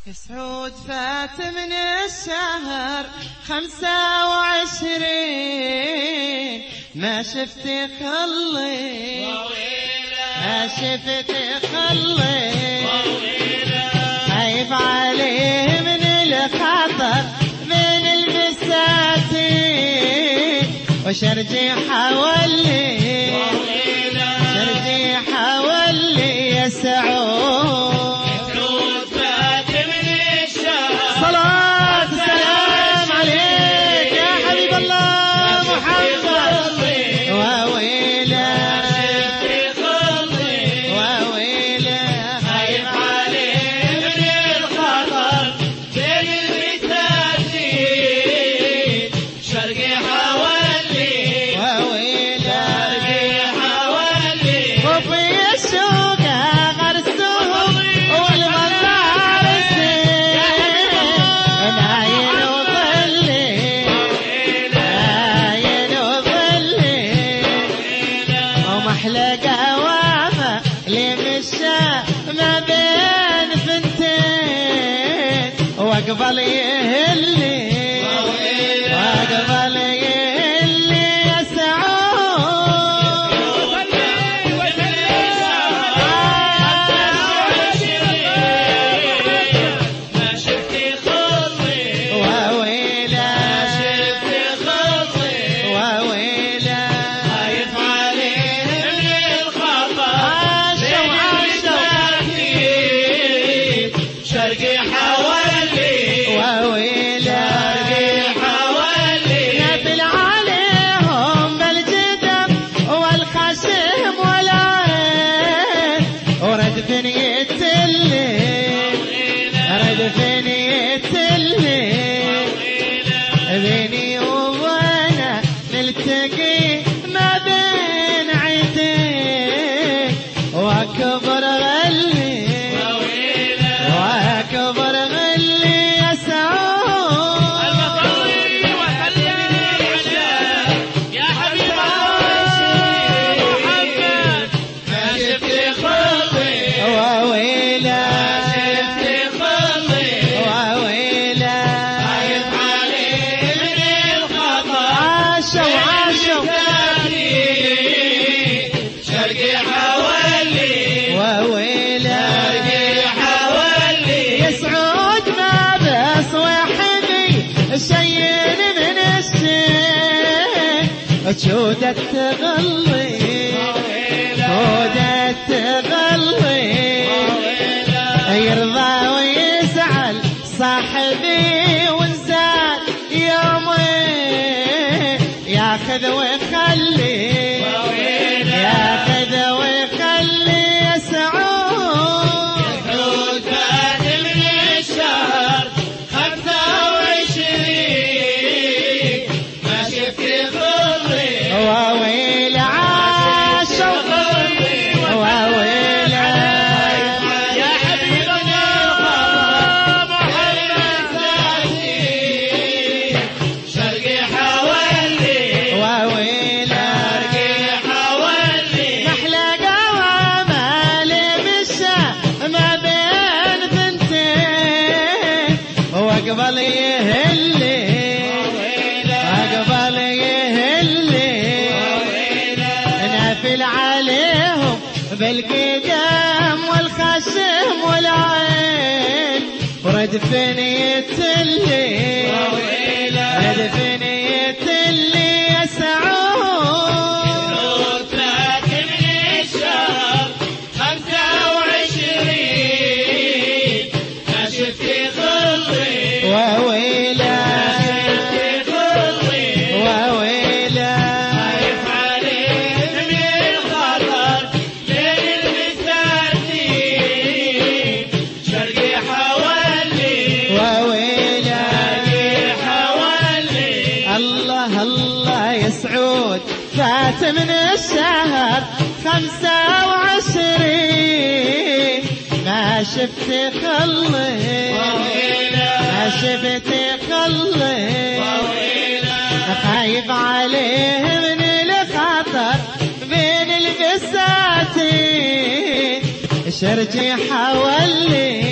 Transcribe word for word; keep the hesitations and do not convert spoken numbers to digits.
سعود فات من الشهر خمسة وعشرين ما شفت خلي ما شفت خلي خايف عليه من الخطر من المساتين وشرجي حولي شرجي حولي يا سعود أحلى قوامة لمشى ما بين ثنتين وأقبل يهلي وأقبل يهلي يا سعود ما شفت خلي وويلا شفت خلي وويلا خايف عليه شرقي حوالي وويلا حوالي نبل عليهم بالجدم والخشم والعين ورد بنية الليل ورد بنية الليل بيني وبينه نلتقي ما بين عيدين واكبر غلي واكبر غلي يا سعود المطوي وخلي العشاء يا حبيب الله محمد ما شفت خلي وويلا شفت خلي وويلا خايف عليه من الخطر عاشوا عاشوا شرقي حوالي وويلا حوالي يا سعود ما بس وحدي شيء من الشين جودة تغلي جودة تغلي يرضى ويزعل صاحبي ونزال يومين ياخذ ويخلي ياخذ ويخلي يا سعود سعود فات من الشهر خمسة وعشرين ما شفت خلي وويل عاشوا وويل يا حبيبنا محمد ساسي شرقي حوالي وويل حوالي محلى قوامة لمشى ما بين ثنتين واقبل يهلي واقبل يهلي نافل عليهم بالقدم والخشم والعين ورد بنية الليل ورد بنية الليل يا سعود فات من الشهر خمسة وعشرين ما شفت خلي وويلا خلي وويلا خايف عليه من الخطر بين المساتين شرقي حوالي وويلا حوالي الله الله يا سعود فات من الشهر خمسة وعشرين ما شفت خلي ما شفت خلي خايف عليه من الخطر بين البساتين شرجي حولي